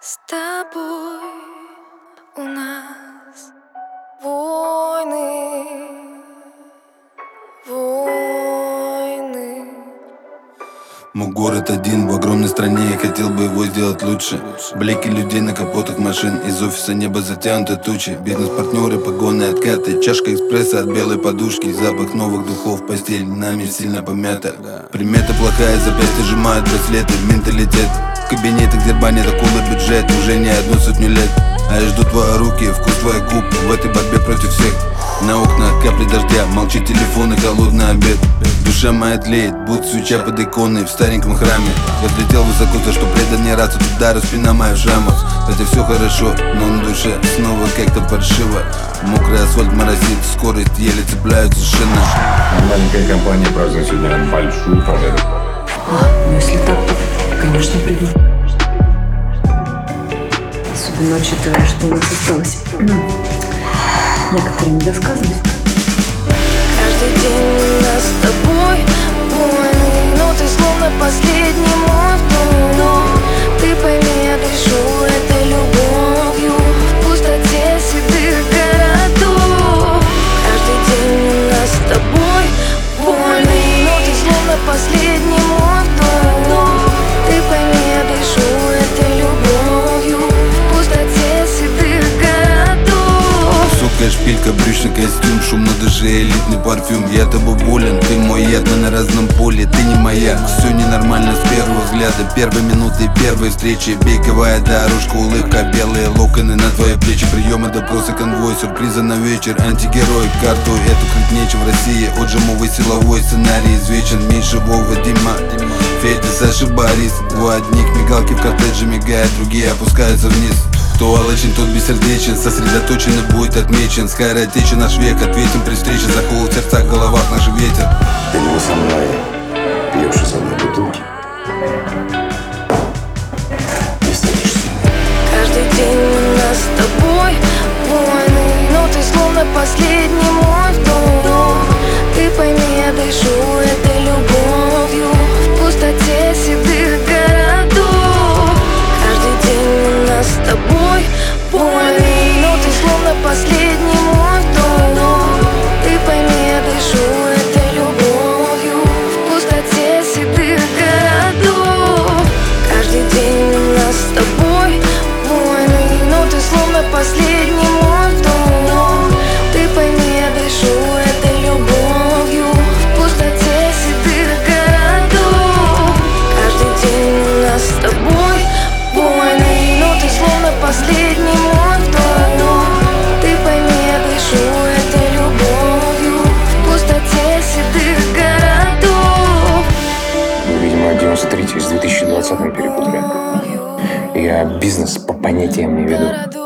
С тобой у нас войны. Мой город один в огромной стране, я хотел бы его сделать лучше. Блики людей на капотах машин, из офиса небо затянуто тучи. Бизнес-партнеры, погоны, откаты, чашка экспресса от белой подушки. Запах новых духов, постель нами сильно помята. Примета плохая, запястья сжимают браслеты. Менталитет в кабинетах дербанит акулы бюджет уже не 100 лет. А я жду твои руки, вкус твоих губ в этой борьбе против всех. На окнах капли дождя, молчит телефон и холодный обед. Душа моя тлеет, будто свеча под иконой в стареньком храме. Я взлетел высоко, за что предан не раз от удара, спина моя в шрамах. Хотя все хорошо, но на душе снова как-то паршиво. Мокрый асфальт морозит, скорость еле цепляются шины. Маленькая компания празднует сегодня большую победу. Ну если так, то, конечно, приду. Особенно учитывая, что у нас осталось некоторые недосказанности. Каждый день у нас с тобой войны, но ты словно последний мой вдох. Ты пойми, я дышу этой любовью в пустоте седых городов. Каждый день у нас с тобой войны, но ты словно последний мой вдох. Ты пойми, я дышу этой любовью в пустоте седых городов. Высокая шпилька, брючный костюм, шум на душе, элитный парфюм. Я тобой болен, ты мой яд, мы на разном поле, ты не моя. Все ненормально с первого взгляда, первой минуты, первой встречи. Беговая дорожка, улыбка, белые локоны на твои плечи. Приемы, допросы, конвой, сюрпризы на вечер. Антигерой, карту эту крыть нечем в России. Отжимовый силовой сценарий извечен. Миша, Вова, Дима, Федя, Саша, Борис. У одних мигалки в коттедже мигают, другие опускаются вниз. Кто алчен, тот бессердечен, сосредоточен и будет отмечен. Скоротечен наш век, ответим при встрече. За холод в сердцах, головах наш ветер. Ты не со мной пьешь из одной бутылки и станешь с ним. Каждый день у нас с тобой войны, но ты словно последний мой вдох. Ты пойми, я дышу этой любовью в пустоте седых городов. Каждый день у нас с тобой войны, но ты словно последний мой вдох. Ты пойми, я дышу этой любовью в пустоте седых городов. Каждый день у нас с тобой войны, но ты словно последний мой вдох. Ты пойми, я дышу этой любовью в пустоте седых городов. Каждый день у нас с тобой войны, но ты словно последний мой вдох. Ты пойми, я дышу этой любовью в пустоте седых городов. Вы, видимо, 93 с 2020 перепутали. Я бизнес по понятиям не веду.